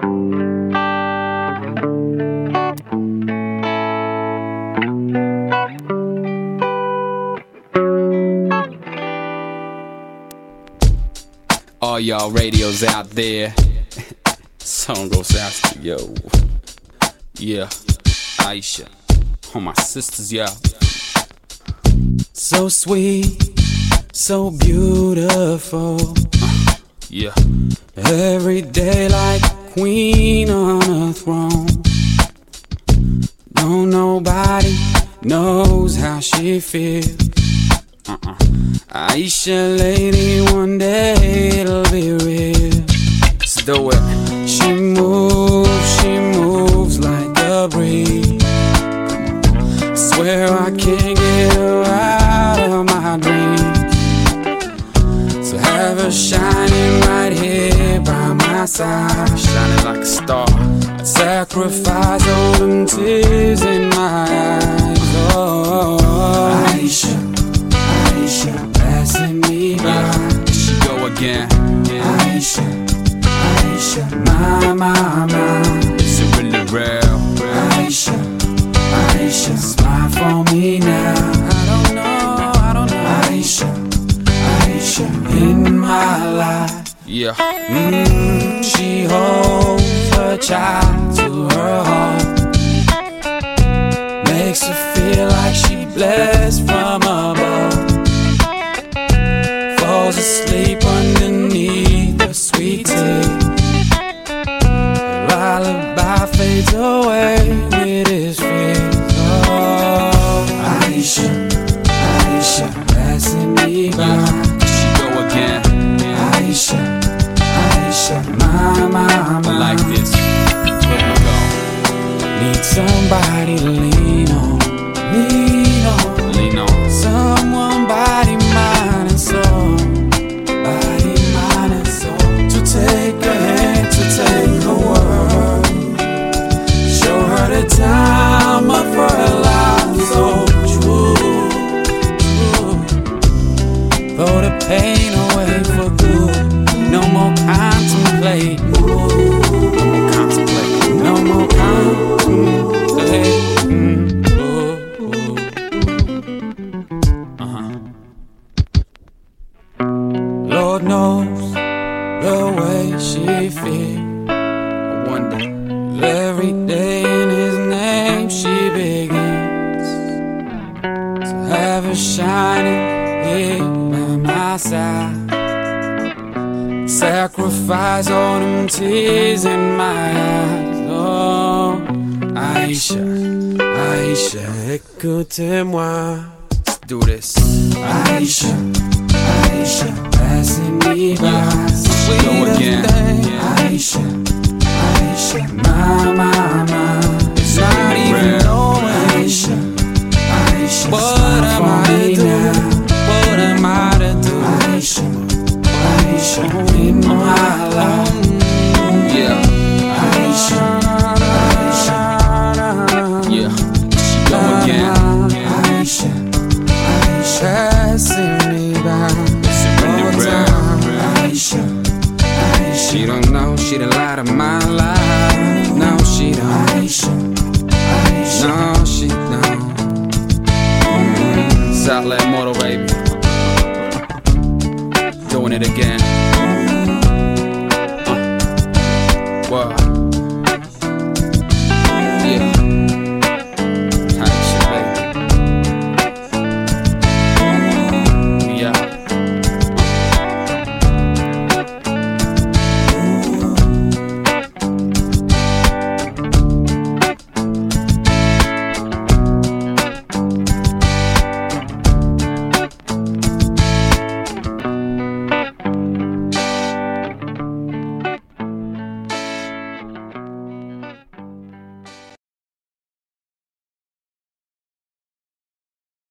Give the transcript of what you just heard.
All y'all radios out there, song goes out to yo. Yeah, Aisha, all my sisters, yeah. So sweet, so beautiful. Yeah, every day like queen on a throne. No, nobody knows how she feels. Aisha, lady, one day it'll be real. Let's do it. She moves like a breeze. I swear I can't get her out of my dreams. So have her shining right here by my side, shining like a star. I'd sacrifice all them tears in my eyes. Oh, Aisha, Aisha, passing me by. Here she go again. Aisha, Aisha, my. Is it really real? Aisha, Aisha, smile for me now. I don't know. Aisha, Aisha, in my life. Yeah. She holds her child to her heart. Makes her feel like she blessed from above. Falls asleep underneath the sweet tea. Lullaby fades away with his fears. Oh, Aisha, Aisha, passing me by. Here she go again. Aisha, Aisha, my. I like this. Here we go. Need somebody to lean on. Lean on. Someone, body, mind, and soul. Body, mind, and soul. To take a hand, to take a word. Show her the time of her life. So true. Throw the pain away for good. No more contemplate. No more contemplate. Lord knows the way she feels. I wonder every day in his name she begins. To have her shining here by my side. Sacrifice all them tears in my eyes. Oh, Aisha, Aisha, écoutez-moi. Let's do this. Aisha, Aisha, passing me by. Here we go again. Aisha, Aisha, my. It's not even knowing. Aisha, Aisha, what am I to do? What am I to do? Aisha, Aisha, in my life. Yeah, Aisha, Aisha, yeah. She go again. Aisha, Aisha, passing me by. Aisha, Aisha, she don't know, she the light of my life. No, she don't. Aisha, Aisha, no, she don't. Southland Motor, baby. Doing it again.